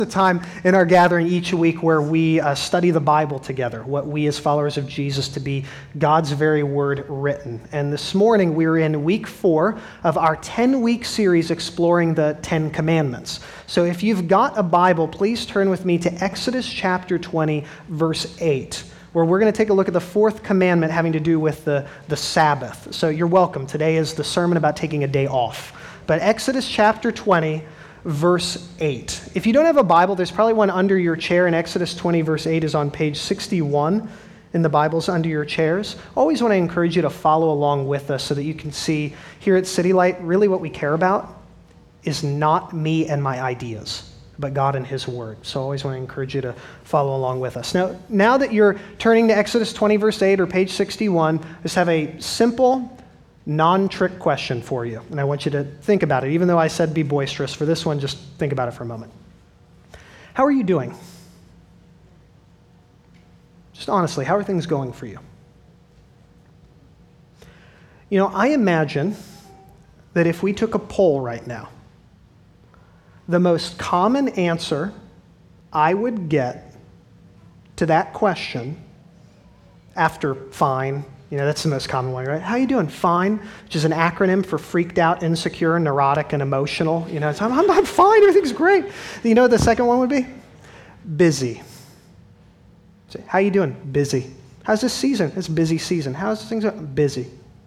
The time in our gathering each week where we study the Bible together, what we as followers of Jesus to be God's very word written. And this morning we're in week 4 of our 10-week series exploring the 10 Commandments. So if you've got a Bible, please turn with me to Exodus chapter 20, verse 8, where we're going to take a look at the 4th commandment having to do with the Sabbath. So you're welcome. Today is the sermon about taking a day off. But Exodus chapter 20, verse 8. If you don't have a Bible, there's probably one under your chair, and Exodus 20, verse 8 is on page 61 in the Bibles under your chairs. Always want to encourage you to follow along with us so that you can see here at City Light, really what we care about is not me and my ideas, but God and His Word. So I always want to encourage you to follow along with us. Now that you're turning to Exodus 20, verse 8 or page 61, I just have a simple non-trick question for you, and I want you to think about it. Even though I said be boisterous, for this one, just think about it for a moment. How are you doing? Just honestly, how are things going for you? You know, I imagine that if we took a poll right now, the most common answer I would get to that question after fine, you know, that's the most common one, right? How you doing? Fine, which is an acronym for freaked out, insecure, neurotic, and emotional. You know, it's, I'm fine, everything's great. You know what the second one would be? Busy. So, how you doing? Busy. How's this season? It's a busy season. How's things going? Busy.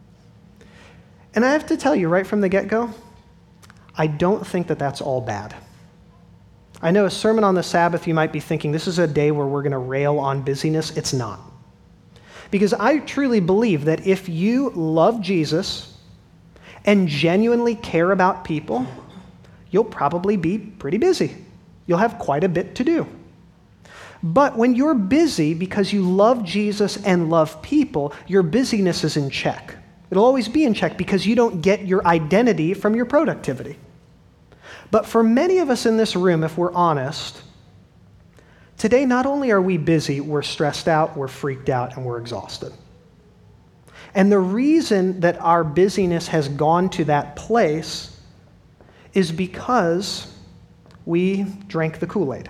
And I have to tell you right from the get-go, I don't think that that's all bad. I know a sermon on the Sabbath, you might be thinking, this is a day where we're going to rail on busyness. It's not. Because I truly believe that if you love Jesus and genuinely care about people, you'll probably be pretty busy. You'll have quite a bit to do. But when you're busy because you love Jesus and love people, your busyness is in check. It'll always be in check because you don't get your identity from your productivity. But for many of us in this room, if we're honest, today, not only are we busy, we're stressed out, we're freaked out, and we're exhausted. And the reason that our busyness has gone to that place is because we drank the Kool-Aid.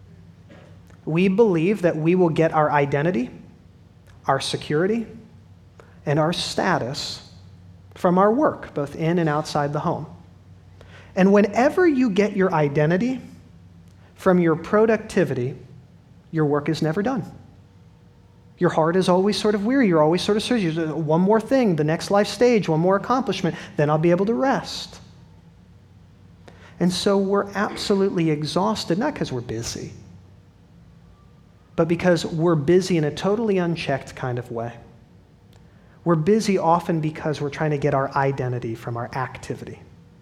We believe that we will get our identity, our security, and our status from our work, both in and outside the home. And whenever you get your identity from your productivity, your work is never done. Your heart is always sort of weary. You're always sort of searching. One more thing, the next life stage, one more accomplishment, then I'll be able to rest. And so we're absolutely exhausted, not because we're busy, but because we're busy in a totally unchecked kind of way. We're busy often because we're trying to get our identity from our activity.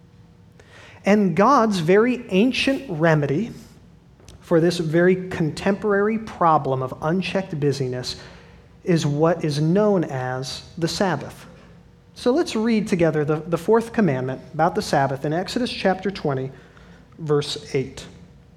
And God's very ancient remedy for this very contemporary problem of unchecked busyness is what is known as the Sabbath. So let's read together the 4th commandment about the Sabbath in Exodus chapter 20, verse 8. It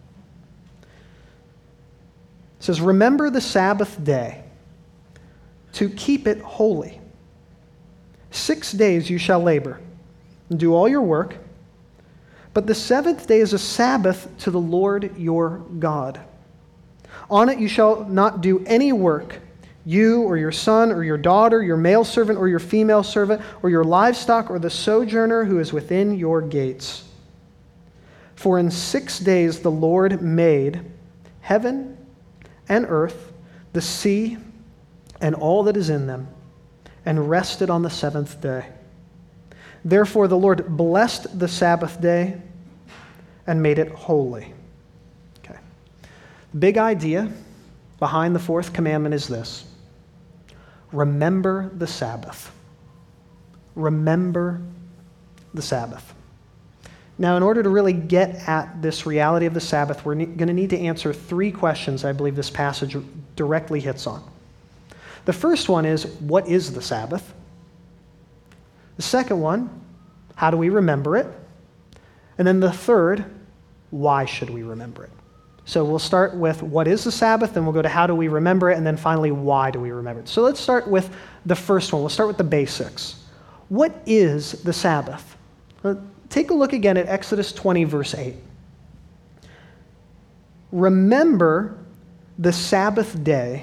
says, "Remember the Sabbath day to keep it holy. 6 days you shall labor and do all your work, but the 7th day is a Sabbath to the Lord your God. On it you shall not do any work, you or your son or your daughter, your male servant or your female servant, or your livestock or the sojourner who is within your gates. For in 6 days the Lord made heaven and earth, the sea, and all that is in them, and rested on the 7th day. Therefore the Lord blessed the Sabbath day and made it holy." Okay. The big idea behind the 4th commandment is this: remember the Sabbath. Remember the Sabbath. Now, in order to really get at this reality of the Sabbath, we're going to need to answer 3 questions I believe this passage directly hits on. The first one is, what is the Sabbath? The second one, how do we remember it? And then the third, why should we remember it? So we'll start with what is the Sabbath, then we'll go to how do we remember it, and then finally, why do we remember it? So let's start with the first one. We'll start with the basics. What is the Sabbath? Take a look again at Exodus 20, verse 8. remember the Sabbath day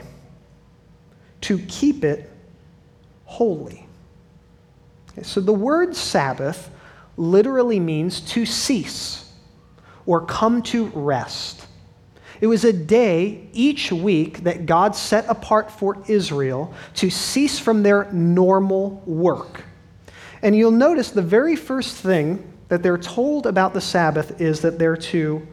to keep it holy. Okay, so the word Sabbath literally means to cease or come to rest. It was a day each week that God set apart for Israel to cease from their normal work. And you'll notice the very first thing that they're told about the Sabbath is that they're to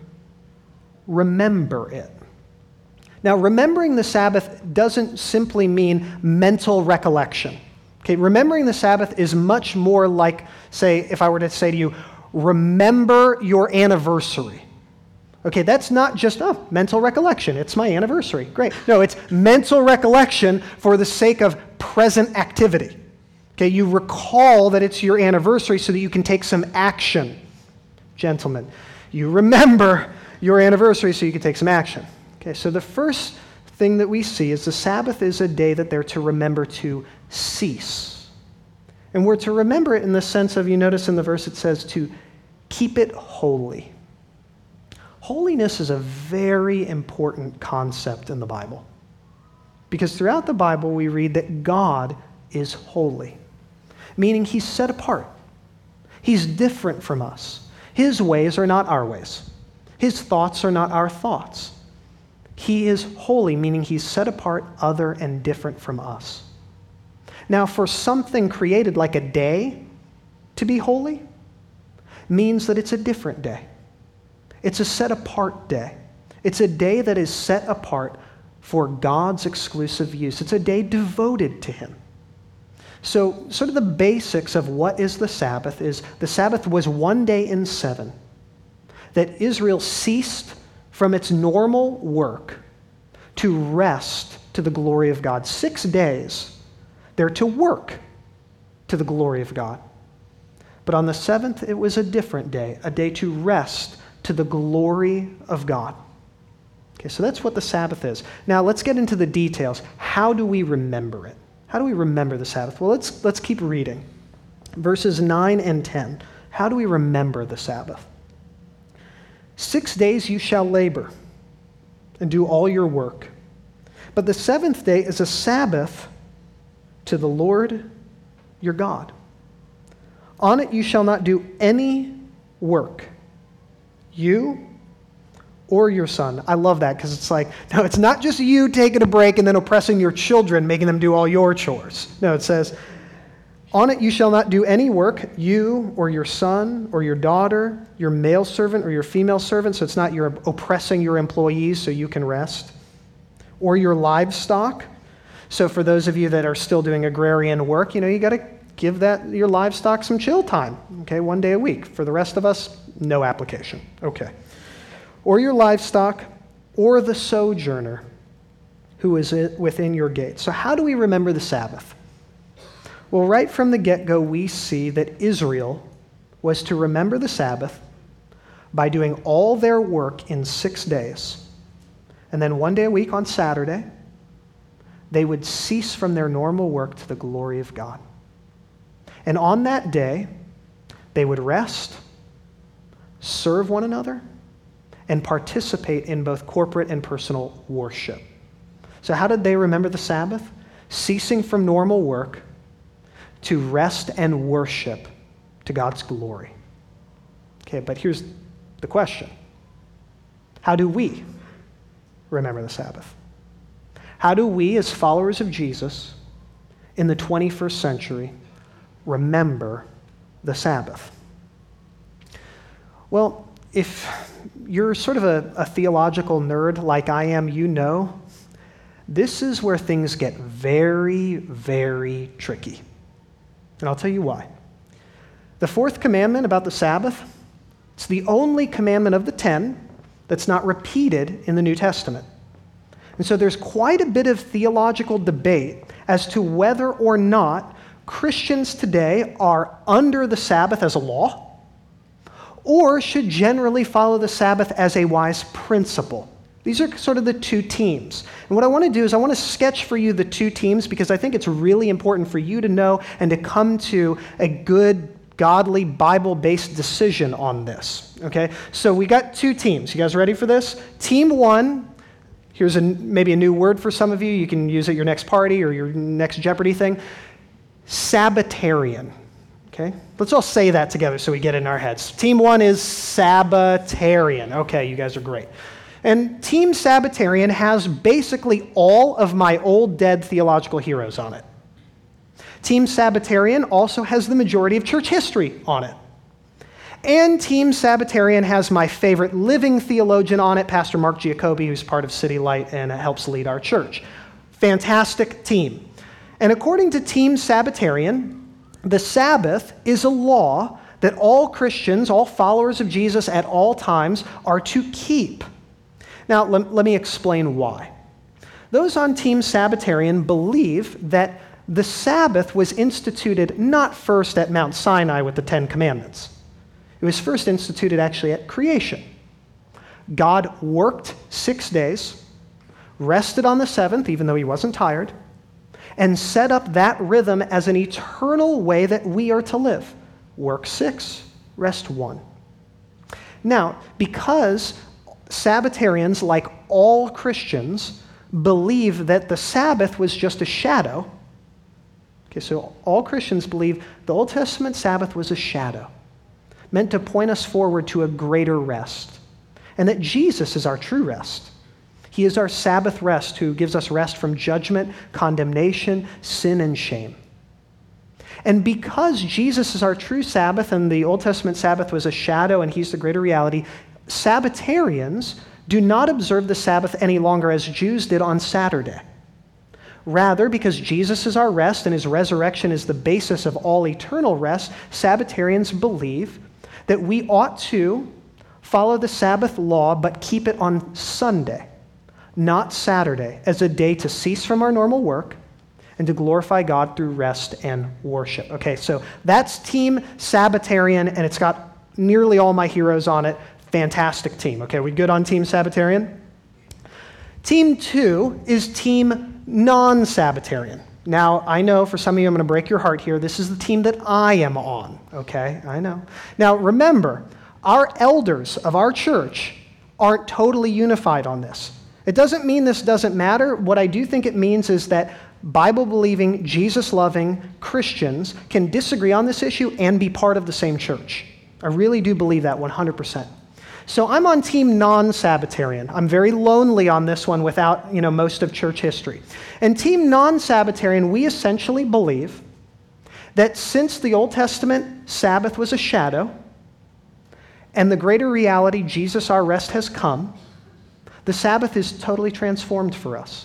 remember it. Now, remembering the Sabbath doesn't simply mean mental recollection. Okay, remembering the Sabbath is much more like, say, if I were to say to you, remember your anniversary. Okay, that's not just, mental recollection. It's my anniversary. Great. No, it's mental recollection for the sake of present activity. Okay, you recall that it's your anniversary so that you can take some action. Gentlemen, you remember your anniversary so you can take some action. Okay, so the first thing that we see is the Sabbath is a day that they're to remember to cease. And we're to remember it in the sense of, you notice in the verse it says to keep it holy. Holiness is a very important concept in the Bible. Because throughout the Bible we read that God is holy, meaning he's set apart. He's different from us. His ways are not our ways. His thoughts are not our thoughts. He is holy, meaning he's set apart, other, and different from us. Now, for something created like a day to be holy means that it's a different day. It's a set-apart day. It's a day that is set apart for God's exclusive use. It's a day devoted to him. So, sort of the basics of what is the Sabbath is the Sabbath was one day in 7 that Israel ceased from its normal work to rest to the glory of God. 6 days, they're to work to the glory of God. But on the 7th, it was a different day, a day to rest to the glory of God. Okay, so that's what the Sabbath is. Now, let's get into the details. How do we remember it? How do we remember the Sabbath? Well, let's keep reading. Verses 9 and 10. How do we remember the Sabbath? 6 days you shall labor and do all your work. But the 7th day is a Sabbath to the Lord your God. On it you shall not do any work, you or your son. I love that because it's like, no, it's not just you taking a break and then oppressing your children, making them do all your chores. No, it says, on it you shall not do any work, you or your son or your daughter, your male servant or your female servant, so it's not you're oppressing your employees so you can rest, or your livestock. So for those of you that are still doing agrarian work, you got to give your livestock some chill time, okay, 1 day a week. For the rest of us, no application, okay. Or your livestock, or the sojourner who is within your gates. So how do we remember the Sabbath? Well, right from the get-go, we see that Israel was to remember the Sabbath by doing all their work in 6 days. And then 1 day a week on Saturday, they would cease from their normal work to the glory of God. And on that day, they would rest, serve one another, and participate in both corporate and personal worship. So how did they remember the Sabbath? Ceasing from normal work to rest and worship to God's glory. Okay, but here's the question. How do we remember the Sabbath? How do we, as followers of Jesus in the 21st century, remember the Sabbath? Well, if you're sort of a theological nerd like I am, this is where things get very, very tricky. And I'll tell you why. The 4th commandment about the Sabbath, it's the only commandment of the 10 that's not repeated in the New Testament. And so there's quite a bit of theological debate as to whether or not Christians today are under the Sabbath as a law, or should generally follow the Sabbath as a wise principle. These are sort of the two teams. And what I want to do is I want to sketch for you the two teams because I think it's really important for you to know and to come to a good godly, Bible-based decision on this, okay? So we got two teams. You guys ready for this? Team one, here's maybe a new word for some of you. You can use it at your next party or your next Jeopardy thing. Sabbatarian, okay? Let's all say that together so we get it in our heads. Team one is Sabbatarian. Okay, you guys are great. And Team Sabbatarian has basically all of my old dead theological heroes on it. Team Sabbatarian also has the majority of church history on it. And Team Sabbatarian has my favorite living theologian on it, Pastor Mark Giacobbe, who's part of City Light and helps lead our church. Fantastic team. And according to Team Sabbatarian, the Sabbath is a law that all Christians, all followers of Jesus at all times, are to keep. Now, let me explain why. Those on Team Sabbatarian believe that the Sabbath was instituted not first at Mount Sinai with the Ten Commandments. It was first instituted actually at creation. God worked 6 days, rested on the seventh, even though he wasn't tired, and set up that rhythm as an eternal way that we are to live. Work 6, rest 1. Now, because Sabbatarians, like all Christians, believe that the Sabbath was just a shadow. Okay, so all Christians believe the Old Testament Sabbath was a shadow, meant to point us forward to a greater rest, and that Jesus is our true rest. He is our Sabbath rest who gives us rest from judgment, condemnation, sin, and shame. And because Jesus is our true Sabbath and the Old Testament Sabbath was a shadow and he's the greater reality, Sabbatarians do not observe the Sabbath any longer as Jews did on Saturday. Rather, because Jesus is our rest and his resurrection is the basis of all eternal rest, Sabbatarians believe that we ought to follow the Sabbath law but keep it on Sunday, not Saturday, as a day to cease from our normal work and to glorify God through rest and worship. Okay, so that's Team Sabbatarian, and it's got nearly all my heroes on it. Fantastic team. Okay, we good on Team Sabbatarian? Team 2 is Team Non-Sabbatarian. Now, I know for some of you I'm going to break your heart here. This is the team that I am on, okay? I know. Now, remember, our elders of our church aren't totally unified on this. It doesn't mean this doesn't matter. What I do think it means is that Bible-believing, Jesus-loving Christians can disagree on this issue and be part of the same church. I really do believe that 100%. So I'm on Team Non-Sabbatarian. I'm very lonely on this one without, most of church history. And Team Non-Sabbatarian, we essentially believe that since the Old Testament Sabbath was a shadow and the greater reality, Jesus our rest, has come, the Sabbath is totally transformed for us,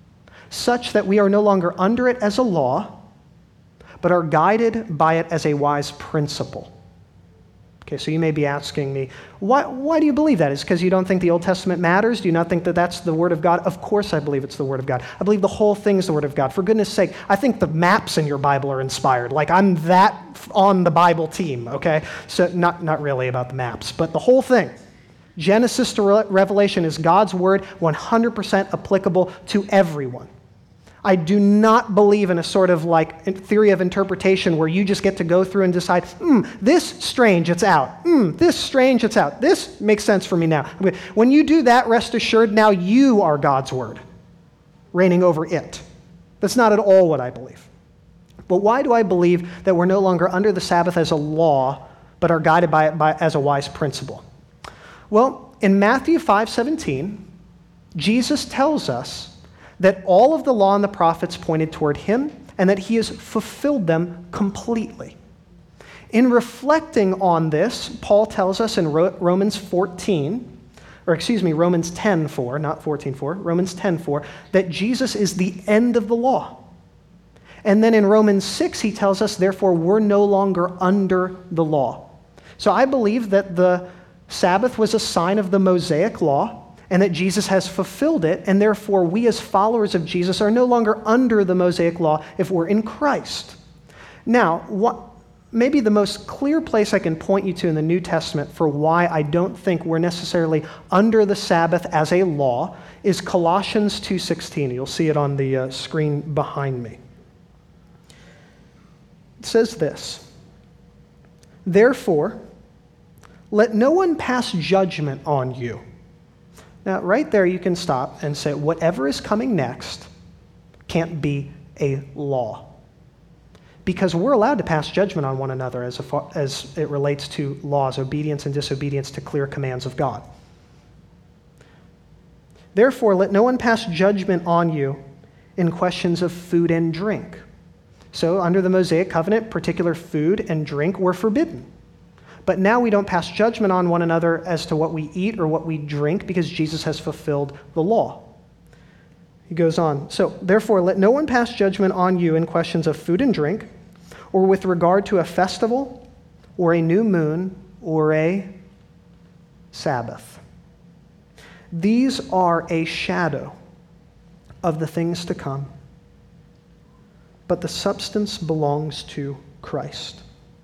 such that we are no longer under it as a law, but are guided by it as a wise principle. Okay, so you may be asking me, why do you believe that? Is it because you don't think the Old Testament matters? Do you not think that that's the Word of God? Of course I believe it's the Word of God. I believe the whole thing is the Word of God. For goodness sake, I think the maps in your Bible are inspired. Like, I'm that on the Bible team, okay? So not really about the maps, but the whole thing. Genesis to Revelation is God's Word, 100% applicable to everyone. I do not believe in a sort of theory of interpretation where you just get to go through and decide, this strange, it's out. This strange, it's out. This makes sense for me now. When you do that, rest assured, now you are God's Word, reigning over it. That's not at all what I believe. But why do I believe that we're no longer under the Sabbath as a law, but are guided by it as a wise principle? Well, in Matthew 5:17, Jesus tells us that all of the law and the prophets pointed toward him and that he has fulfilled them completely. In reflecting on this, Paul tells us in Romans 10:4, not 14:4, Romans 10:4, that Jesus is the end of the law. And then in Romans 6, he tells us, therefore, we're no longer under the law. So I believe that the Sabbath was a sign of the Mosaic law, and that Jesus has fulfilled it, and therefore we as followers of Jesus are no longer under the Mosaic law if we're in Christ. Now, maybe the most clear place I can point you to in the New Testament for why I don't think we're necessarily under the Sabbath as a law is Colossians 2:16. You'll see it on the screen behind me. It says this: Therefore, let no one pass judgment on you. Now, right there, you can stop and say, whatever is coming next can't be a law. Because we're allowed to pass judgment on one another as it relates to laws, obedience and disobedience to clear commands of God. Therefore, let no one pass judgment on you in questions of food and drink. So, under the Mosaic covenant, particular food and drink were forbidden. But now we don't pass judgment on one another as to what we eat or what we drink because Jesus has fulfilled the law. He goes on, so therefore let no one pass judgment on you in questions of food and drink, or with regard to a festival, or a new moon, or a Sabbath. These are a shadow of the things to come, but the substance belongs to Christ.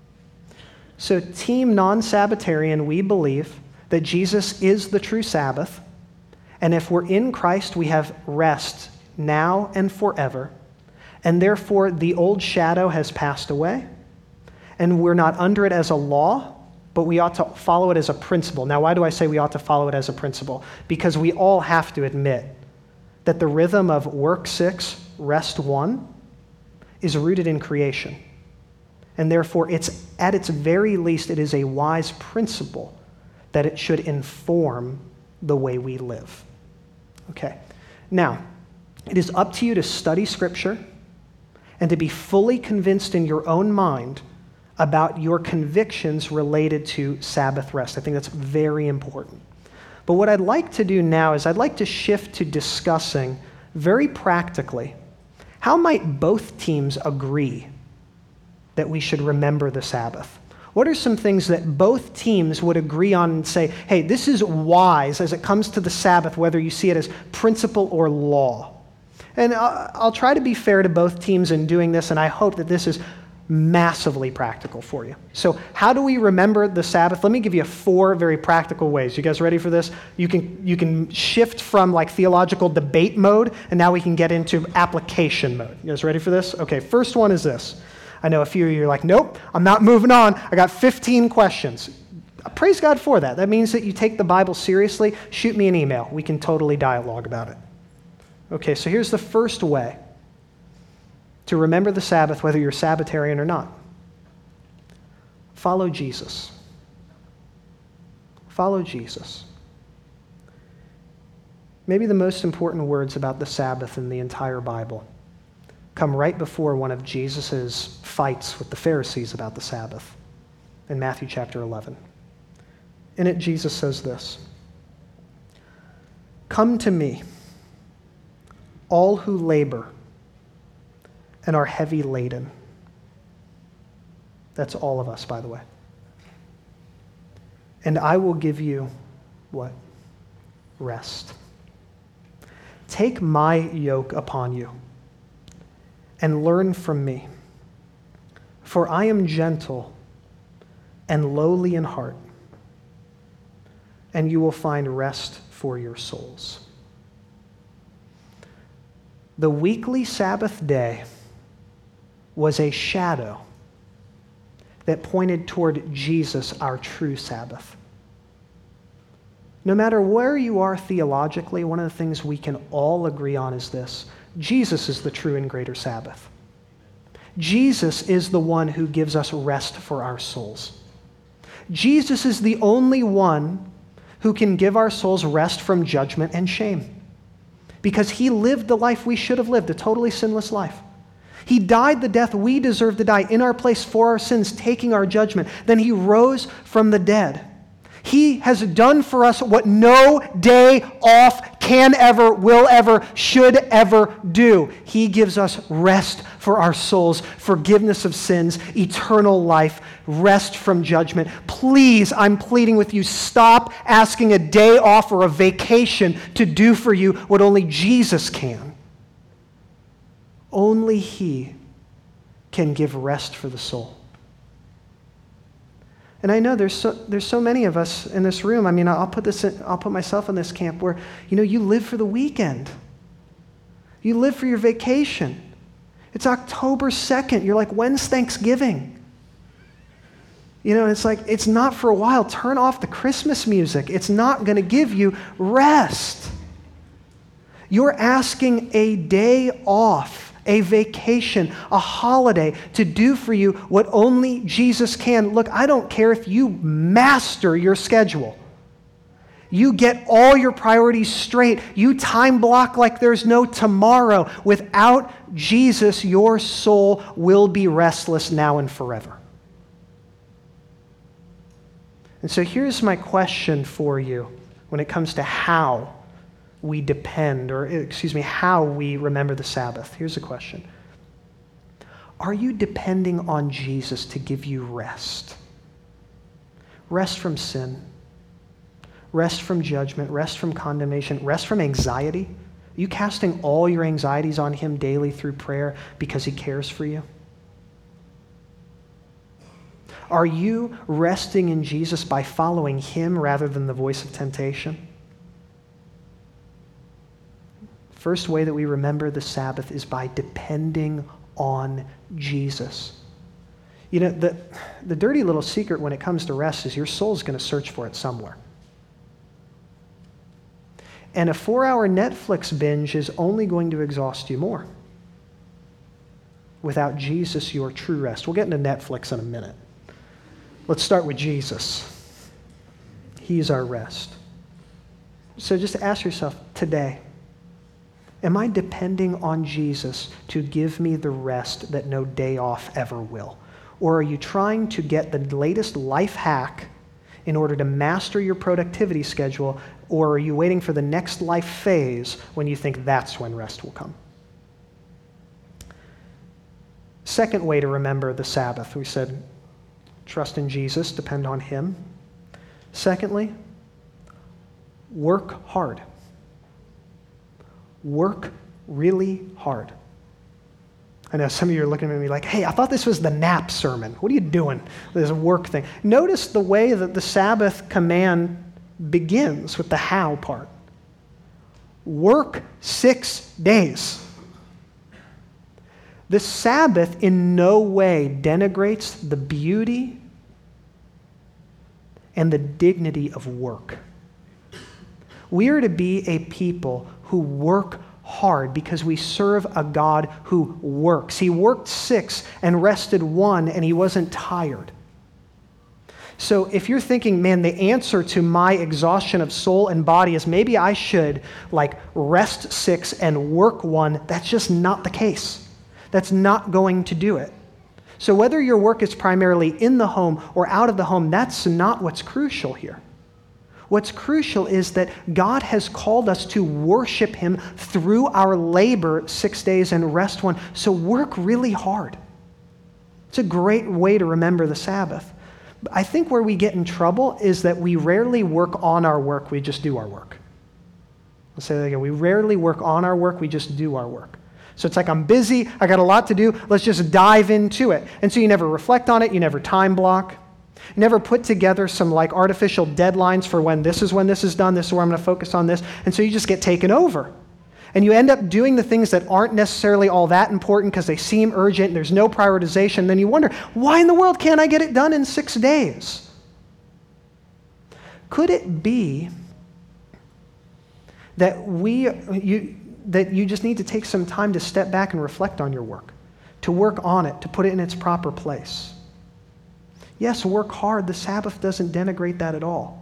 So, Team Non-Sabbatarian, we believe that Jesus is the true Sabbath, and if we're in Christ, we have rest now and forever, and therefore the old shadow has passed away, and we're not under it as a law, but we ought to follow it as a principle. Now, why do I say we ought to follow it as a principle? Because we all have to admit that the rhythm of work 6, rest 1 is rooted in creation. And therefore, it's at its very least, it is a wise principle that it should inform the way we live. Okay. Now, it is up to you to study Scripture and to be fully convinced in your own mind about your convictions related to Sabbath rest. I think that's very important. But what I'd like to do now is I'd like to shift to discussing very practically how might both teams agree that we should remember the Sabbath? What are some things that both teams would agree on and say, hey, this is wise as it comes to the Sabbath, whether you see it as principle or law? And I'll try to be fair to both teams in doing this, and I hope that this is massively practical for you. So how do we remember the Sabbath? Let me give you 4 very practical ways. You guys ready for this? You can shift from like theological debate mode, and now we can get into application mode. You guys ready for this? Okay, first one is this. I know a few of you are like, nope, I'm not moving on. I got 15 questions. Praise God for that. That means that you take the Bible seriously. Shoot me an email. We can totally dialogue about it. Okay, so here's the first way to remember the Sabbath, whether you're Sabbatarian or not. Follow Jesus. Follow Jesus. Maybe the most important words about the Sabbath in the entire Bible come right before one of Jesus' fights with the Pharisees about the Sabbath in Matthew chapter 11. In it, Jesus says this, "Come to me, all who labor and are heavy laden." That's all of us, by the way. "And I will give you," what? "Rest. Take my yoke upon you and learn from me, for I am gentle and lowly in heart, and you will find rest for your souls." The weekly Sabbath day was a shadow that pointed toward Jesus, our true Sabbath. No matter where you are theologically, one of the things we can all agree on is this: Jesus is the true and greater Sabbath. Jesus is the one who gives us rest for our souls. Jesus is the only one who can give our souls rest from judgment and shame, because he lived the life we should have lived, a totally sinless life. He died the death we deserve to die in our place for our sins, taking our judgment. Then he rose from the dead. He has done for us what no day off can ever, will ever, should ever do. He gives us rest for our souls, forgiveness of sins, eternal life, rest from judgment. Please, I'm pleading with you, stop asking a day off or a vacation to do for you what only Jesus can. Only he can give rest for the soul. And I know there's so many of us in this room. I mean, I'll put myself in this camp where, you live for the weekend. You live for your vacation. It's October 2nd. You're like, when's Thanksgiving? It's like, it's not for a while. Turn off the Christmas music. It's not going to give you rest. You're asking a day off, a vacation, a holiday to do for you what only Jesus can. Look, I don't care if you master your schedule. You get all your priorities straight. You time block like there's no tomorrow. Without Jesus, your soul will be restless now and forever. And so here's my question for you when it comes to how we depend, how we remember the Sabbath. Here's the question. Are you depending on Jesus to give you rest? Rest from sin, rest from judgment, rest from condemnation, rest from anxiety? Are you casting all your anxieties on him daily through prayer because he cares for you? Are you resting in Jesus by following him rather than the voice of temptation? First way that we remember the Sabbath is by depending on Jesus. The dirty little secret when it comes to rest is your soul's going to search for it somewhere. And a 4-hour Netflix binge is only going to exhaust you more. Without Jesus, your true rest. We'll get into Netflix in a minute. Let's start with Jesus. He's our rest. So just ask yourself today, am I depending on Jesus to give me the rest that no day off ever will? Or are you trying to get the latest life hack in order to master your productivity schedule? Or are you waiting for the next life phase when you think that's when rest will come? Second way to remember the Sabbath, we said, trust in Jesus, depend on him. Secondly, work hard. Work really hard. I know some of you are looking at me like, hey, I thought this was the nap sermon. What are you doing? This work thing. Notice the way that the Sabbath command begins with the how part. Work 6 days. The Sabbath in no way denigrates the beauty and the dignity of work. We are to be a people who work hard because we serve a God who works. He worked 6 and rested 1, and he wasn't tired. So if you're thinking, man, the answer to my exhaustion of soul and body is maybe I should rest 6 and work 1, that's just not the case. That's not going to do it. So whether your work is primarily in the home or out of the home, that's not what's crucial here. What's crucial is that God has called us to worship him through our labor 6 days and rest 1. So work really hard. It's a great way to remember the Sabbath. I think where we get in trouble is that we rarely work on our work, we just do our work. I'll say that again. We rarely work on our work, we just do our work. So it's like, I'm busy, I got a lot to do, let's just dive into it. And so you never reflect on it, you never time block. You never put together some artificial deadlines for when this is done, this is where I'm going to focus on this. And so you just get taken over. And you end up doing the things that aren't necessarily all that important because they seem urgent, and there's no prioritization. Then you wonder, why in the world can't I get it done in 6 days? Could it be that you just need to take some time to step back and reflect on your work, to work on it, to put it in its proper place? Yes, work hard. The Sabbath doesn't denigrate that at all.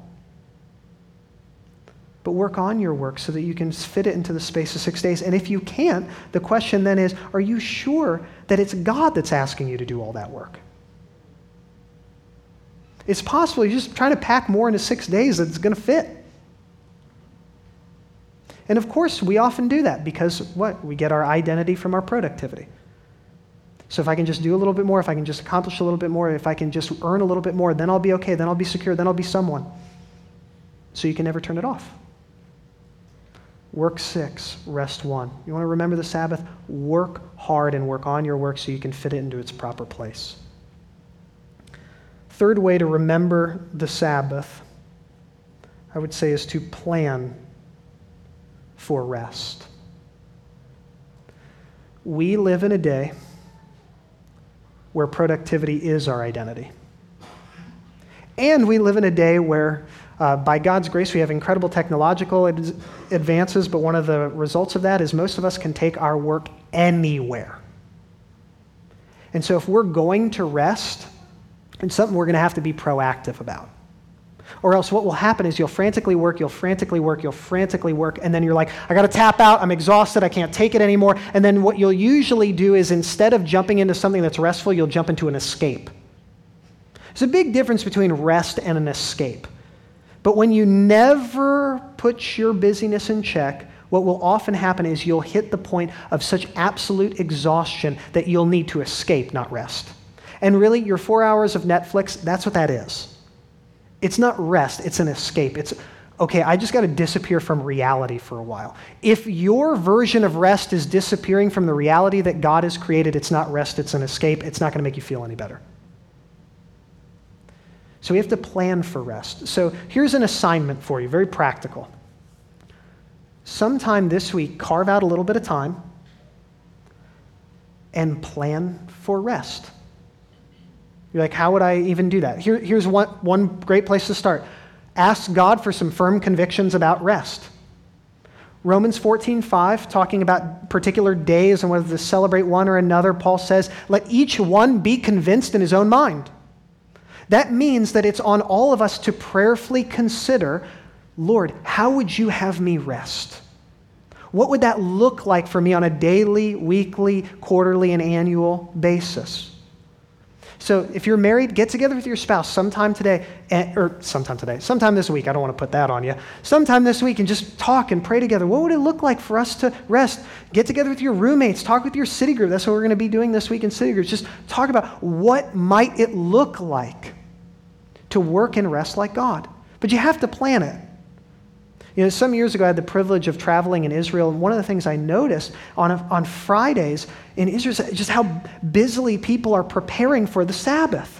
But work on your work so that you can fit it into the space of 6 days. And if you can't, the question then is, are you sure that it's God that's asking you to do all that work? It's possible you're just trying to pack more into 6 days that's going to fit. And of course, we often do that because we get our identity from our productivity. So if I can just do a little bit more, if I can just accomplish a little bit more, if I can just earn a little bit more, then I'll be okay, then I'll be secure, then I'll be someone. So you can never turn it off. Work 6, rest 1. You want to remember the Sabbath? Work hard and work on your work so you can fit it into its proper place. Third way to remember the Sabbath, I would say, is to plan for rest. We live in a day where productivity is our identity. And we live in a day where, by God's grace, we have incredible technological advances, but one of the results of that is most of us can take our work anywhere. And so if we're going to rest, it's something we're going to have to be proactive about. Or else what will happen is you'll frantically work, and then you're like, I got to tap out, I'm exhausted, I can't take it anymore. And then what you'll usually do is instead of jumping into something that's restful, you'll jump into an escape. There's a big difference between rest and an escape. But when you never put your busyness in check, what will often happen is you'll hit the point of such absolute exhaustion that you'll need to escape, not rest. And really, your 4 hours of Netflix, that's what that is. It's not rest, it's an escape. It's, okay, I just got to disappear from reality for a while. If your version of rest is disappearing from the reality that God has created, it's not rest, it's an escape. It's not going to make you feel any better. So we have to plan for rest. So here's an assignment for you, very practical. Sometime this week, carve out a little bit of time and plan for rest. You're like, how would I even do that? Here's one great place to start. Ask God for some firm convictions about rest. Romans 14:5, talking about particular days and whether to celebrate one or another, Paul says, let each one be convinced in his own mind. That means that it's on all of us to prayerfully consider, Lord, how would you have me rest? What would that look like for me on a daily, weekly, quarterly, and annual basis? So if you're married, get together with your spouse sometime this week. I don't want to put that on you. Sometime this week and just talk and pray together. What would it look like for us to rest? Get together with your roommates. Talk with your city group. That's what we're going to be doing this week in city groups. Just talk about what might it look like to work and rest like God. But you have to plan it. You know, some years ago, I had the privilege of traveling in Israel, and one of the things I noticed on Fridays in Israel is just how busily people are preparing for the Sabbath.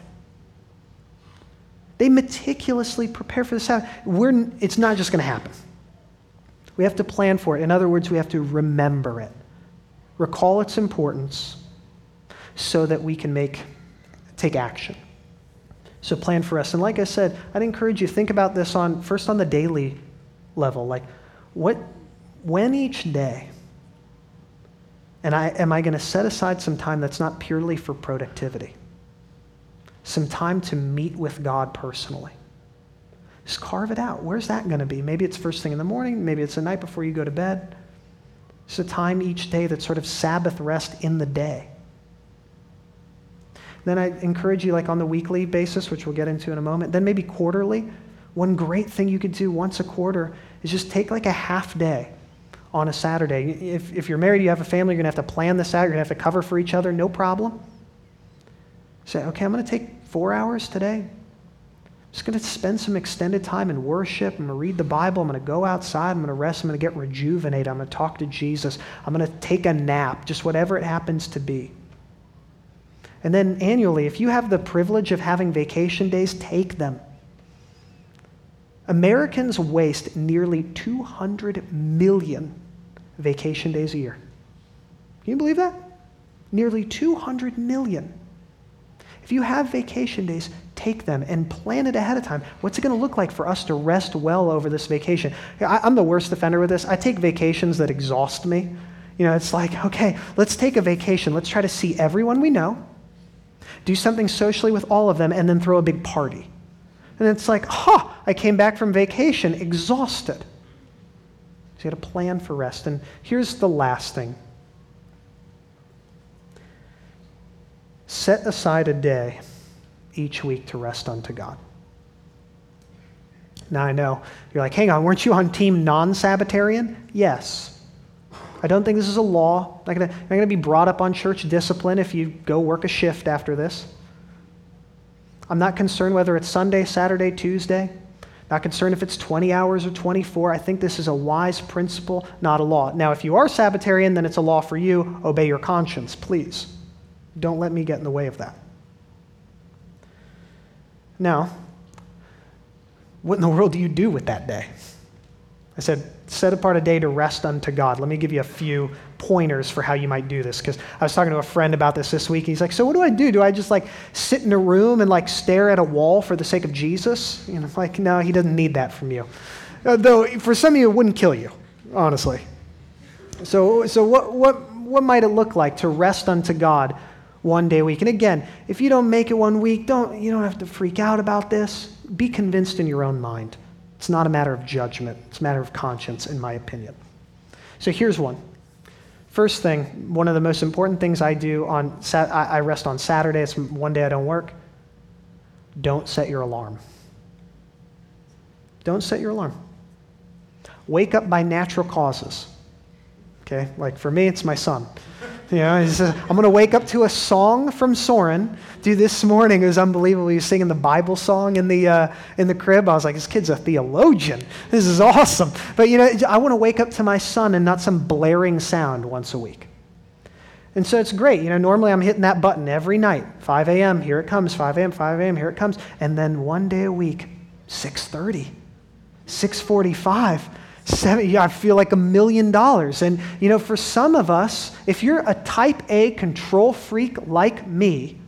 They meticulously prepare for the Sabbath. It's not just going to happen. We have to plan for it. In other words, we have to remember it, recall its importance, so that we can take action. So plan for rest. And like I said, I'd encourage you to think about this first on the daily level, like when each day am I going to set aside some time that's not purely for productivity, some time to meet with God personally. Just carve it out. Where's that going to be? Maybe it's first thing in the morning, maybe it's the night before you go to bed. It's a time each day that's sort of Sabbath rest in the day. Then I encourage you, like on the weekly basis, which we'll get into in a moment, then maybe quarterly. One great thing you could do once a quarter is just take like a half day on a Saturday. If you're married, you have a family, you're going to have to plan this out, you're going to have to cover for each other, no problem. Say, okay, I'm going to take 4 hours today. I'm just going to spend some extended time in worship. I'm going to read the Bible. I'm going to go outside. I'm going to rest. I'm going to get rejuvenated. I'm going to talk to Jesus. I'm going to take a nap, just whatever it happens to be. And then annually, if you have the privilege of having vacation days, take them. Americans waste nearly 200 million vacation days a year. Can you believe that? Nearly 200 million. If you have vacation days, take them and plan it ahead of time. What's it going to look like for us to rest well over this vacation? I'm the worst offender with this. I take vacations that exhaust me. You know, it's like, okay, let's take a vacation. Let's try to see everyone we know, do something socially with all of them, and then throw a big party. And it's like, I came back from vacation exhausted. So you got to plan for rest. And here's the last thing. Set aside a day each week to rest unto God. Now I know, you're like, hang on, weren't you on team non-Sabbatarian? Yes. I don't think this is a law. You're not going to be brought up on church discipline if you go work a shift after this. I'm not concerned whether it's Sunday, Saturday, Tuesday. Not concerned if it's 20 hours or 24. I think this is a wise principle, not a law. Now, if you are Sabbatarian, then it's a law for you. Obey your conscience, please. Don't let me get in the way of that. Now, what in the world do you do with that day? I said, set apart a day to rest unto God. Let me give you a few pointers for how you might do this, because I was talking to a friend about this week. He's like, so what do I do? Do I just like sit in a room and like stare at a wall for the sake of Jesus? You know, like, no, he doesn't need that from you. Though for some of you, it wouldn't kill you, honestly. So what might it look like to rest unto God one day a week? And again, if you don't make it one week, you don't have to freak out about this. Be convinced in your own mind. It's not a matter of judgment. It's a matter of conscience, in my opinion. So here's one. First thing, one of the most important things I do I rest on Saturday. It's one day I don't work. Don't set your alarm. Don't set your alarm. Wake up by natural causes. Okay, like for me, it's my son. You know, he says, I'm going to wake up to a song from Soren. Dude, this morning it was unbelievable. He was singing the Bible song in the crib. I was like, this kid's a theologian. This is awesome. But you know, I want to wake up to my son and not some blaring sound once a week. And so it's great. You know, normally I'm hitting that button every night. 5 a.m., here it comes. 5 a.m., 5 a.m., here it comes. And then one day a week, 6:30, 6:45. I feel like $1 million. And, you know, for some of us, if you're a type A control freak like me,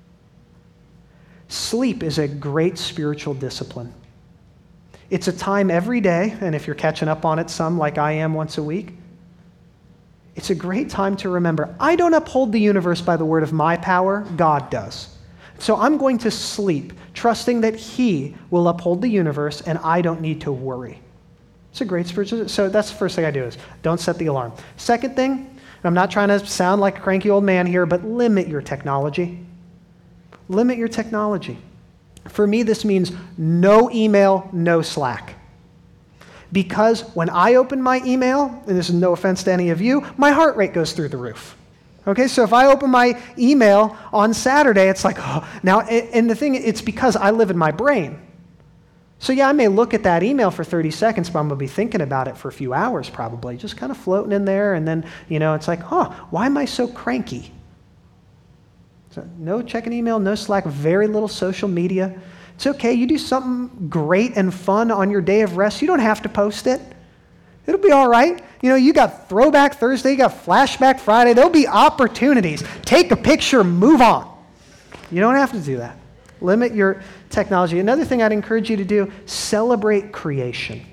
sleep is a great spiritual discipline. It's a time every day, and if you're catching up on it some like I am once a week, it's a great time to remember, I don't uphold the universe by the word of my power, God does. So I'm going to sleep, trusting that He will uphold the universe and I don't need to worry. It's a great spiritual. So that's the first thing I do is don't set the alarm. Second thing, and I'm not trying to sound like a cranky old man here, but limit your technology. Limit your technology. For me, this means no email, no Slack. Because when I open my email, and this is no offense to any of you, my heart rate goes through the roof. Okay, so if I open my email on Saturday, it's like, oh, now, and the thing, it's because I live in my brain. So yeah, I may look at that email for 30 seconds, but I'm going to be thinking about it for a few hours probably, just kind of floating in there. And then, you know, it's like, why am I so cranky? So no checking email, no Slack, very little social media. It's okay. You do something great and fun on your day of rest. You don't have to post it. It'll be all right. You know, you got Throwback Thursday, you got Flashback Friday. There'll be opportunities. Take a picture, move on. You don't have to do that. Limit your technology. Another thing I'd encourage you to do, celebrate creation.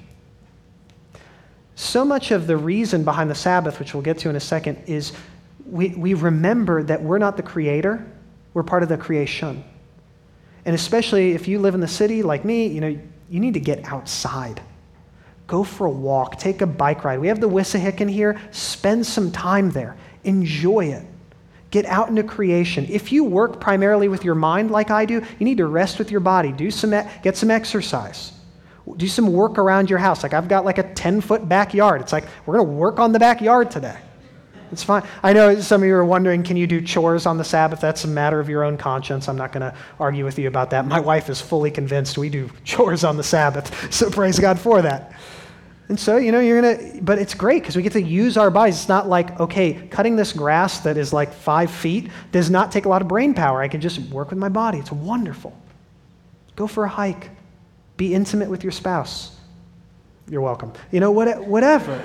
So much of the reason behind the Sabbath, which we'll get to in a second, is we remember that we're not the creator, we're part of the creation. And especially if you live in the city like me, you know, you need to get outside. Go for a walk, take a bike ride. We have the Wissahick in here, spend some time there, enjoy it. Get out into creation. If you work primarily with your mind like I do, you need to rest with your body. Get some exercise. Do some work around your house. Like I've got like a 10-foot backyard. It's like, we're going to work on the backyard today. It's fine. I know some of you are wondering, can you do chores on the Sabbath? That's a matter of your own conscience. I'm not going to argue with you about that. My wife is fully convinced we do chores on the Sabbath. So praise God for that. And so, you know, but it's great because we get to use our bodies. It's not like, okay, cutting this grass that is like 5 feet does not take a lot of brain power. I can just work with my body. It's wonderful. Go for a hike. Be intimate with your spouse. You're welcome. You know, whatever.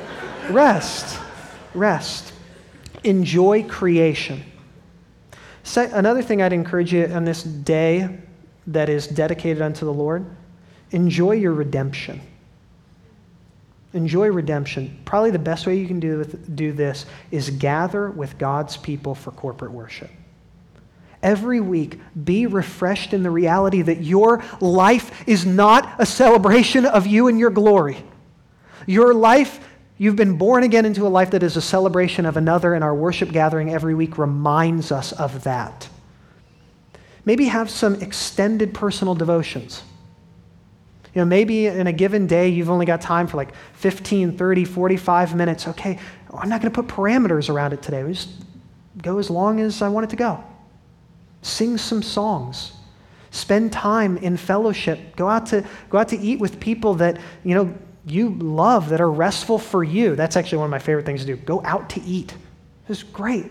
Rest. Enjoy creation. Another thing I'd encourage you on this day that is dedicated unto the Lord, enjoy your redemption. Enjoy redemption. Probably the best way you can do this is gather with God's people for corporate worship. Every week, be refreshed in the reality that your life is not a celebration of you and your glory. Your life, you've been born again into a life that is a celebration of another, and our worship gathering every week reminds us of that. Maybe have some extended personal devotions. You know, maybe in a given day, you've only got time for like 15, 30, 45 minutes. Okay, I'm not going to put parameters around it today. We just go as long as I want it to go. Sing some songs. Spend time in fellowship. Go out to eat with people that, you know, you love, that are restful for you. That's actually one of my favorite things to do. Go out to eat. It's great.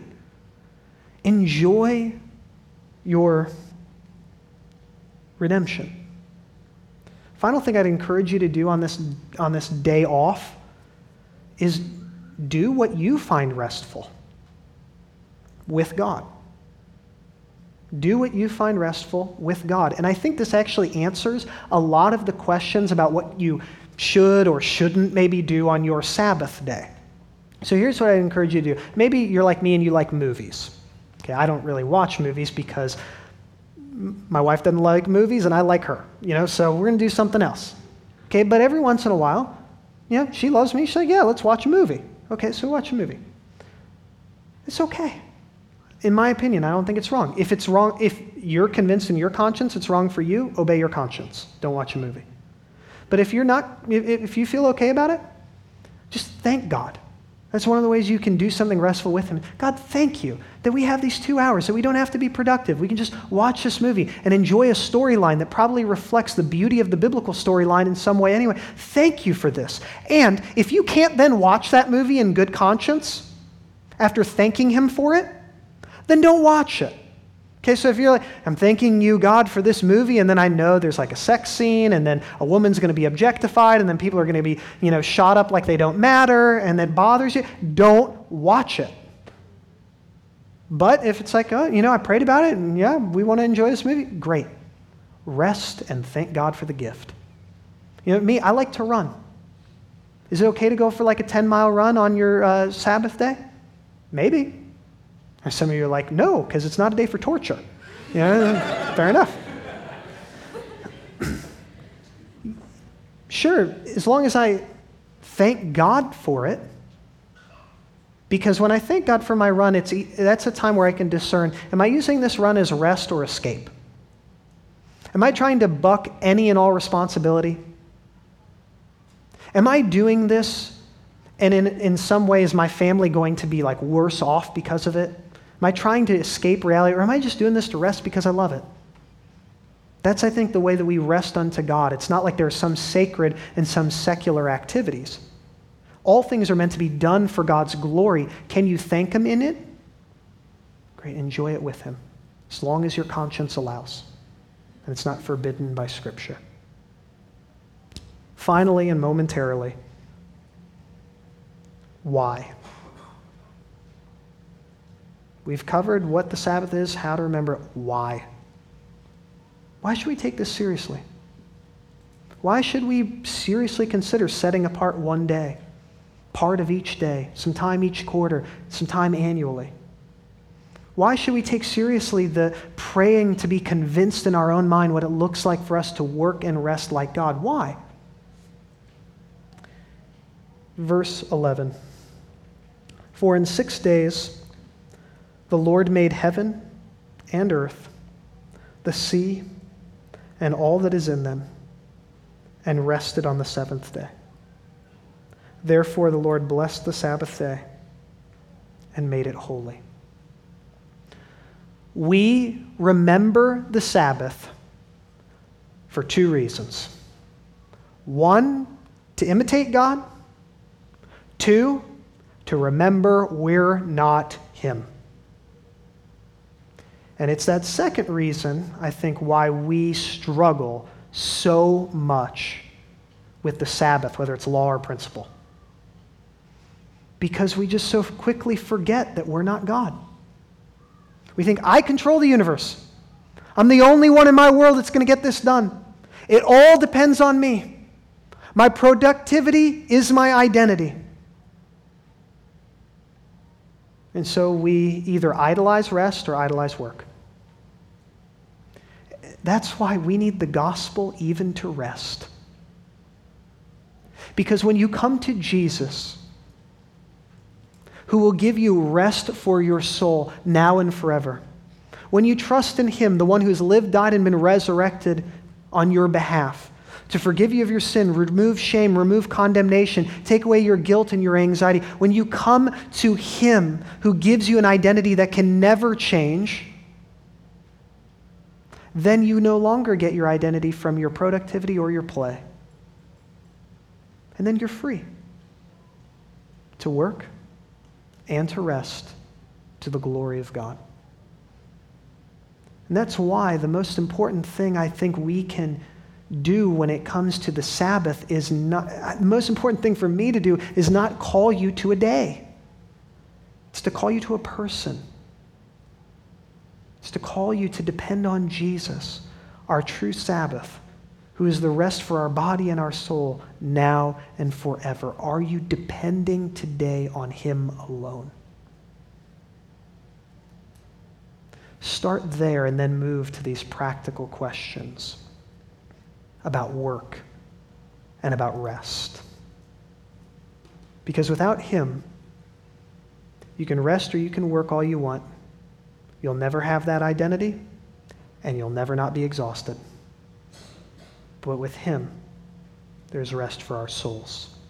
Enjoy your redemption. final thing I'd encourage you to do on this day off is do what you find restful with God. Do what you find restful with God. And I think this actually answers a lot of the questions about what you should or shouldn't maybe do on your Sabbath day. So here's what I encourage you to do. Maybe you're like me and you like movies. Okay, I don't really watch movies because my wife doesn't like movies and I like her, so we're going to do something else. Okay, but every once in a while, she loves me. She's like, yeah, let's watch a movie. Okay, so watch a movie. It's okay. In my opinion, I don't think it's wrong. If it's wrong, if you're convinced in your conscience it's wrong for you, obey your conscience. Don't watch a movie. But if you're not, if you feel okay about it, just thank God. That's one of the ways you can do something restful with Him. God, thank you that we have these 2 hours, that we don't have to be productive. We can just watch this movie and enjoy a storyline that probably reflects the beauty of the biblical storyline in some way anyway. Thank you for this. And if you can't then watch that movie in good conscience after thanking Him for it, then don't watch it. Okay, so if you're like, I'm thanking you, God, for this movie, and then I know there's like a sex scene, and then a woman's going to be objectified, and then people are going to be, shot up like they don't matter, and that bothers you, don't watch it. But if it's like, I prayed about it, and yeah, we want to enjoy this movie, great. Rest and thank God for the gift. Me, I like to run. Is it okay to go for like a 10-mile run on your Sabbath day? Maybe. And some of you are like, no, because it's not a day for torture. Fair enough. Sure, as long as I thank God for it, because when I thank God for my run, that's a time where I can discern, am I using this run as rest or escape? Am I trying to buck any and all responsibility? Am I doing this, and in some way is my family going to be like worse off because of it? Am I trying to escape reality, or am I just doing this to rest because I love it? That's, I think, the way that we rest unto God. It's not like there are some sacred and some secular activities. All things are meant to be done for God's glory. Can you thank Him in it? Great, enjoy it with Him, as long as your conscience allows, and it's not forbidden by Scripture. Finally and momentarily, why? We've covered what the Sabbath is, how to remember it. Why? Why should we take this seriously? Why should we seriously consider setting apart one day, part of each day, some time each quarter, some time annually? Why should we take seriously the praying to be convinced in our own mind what it looks like for us to work and rest like God? Why? Verse 11. For in 6 days the Lord made heaven and earth, the sea, and all that is in them, and rested on the seventh day. Therefore the Lord blessed the Sabbath day and made it holy. We remember the Sabbath for 2 reasons. 1, to imitate God. 2, to remember we're not Him. And it's that second reason, I think, why we struggle so much with the Sabbath, whether it's law or principle. Because we just so quickly forget that we're not God. We think, I control the universe. I'm the only one in my world that's going to get this done. It all depends on me. My productivity is my identity. And so we either idolize rest or idolize work. That's why we need the gospel even to rest. Because when you come to Jesus, who will give you rest for your soul now and forever, when you trust in Him, the one who has lived, died, and been resurrected on your behalf, to forgive you of your sin, remove shame, remove condemnation, take away your guilt and your anxiety. When you come to Him who gives you an identity that can never change, then you no longer get your identity from your productivity or your play. And then you're free to work and to rest to the glory of God. And that's why the most important thing I think we can do when it comes to the Sabbath is not, the most important thing for me to do is not call you to a day. It's to call you to a person. It's to call you to depend on Jesus, our true Sabbath, who is the rest for our body and our soul now and forever. Are you depending today on him alone? Start there and then move to these practical questions about work and about rest. Because without him, you can rest or you can work all you want. You'll never have that identity, and you'll never not be exhausted. But with him, there's rest for our souls.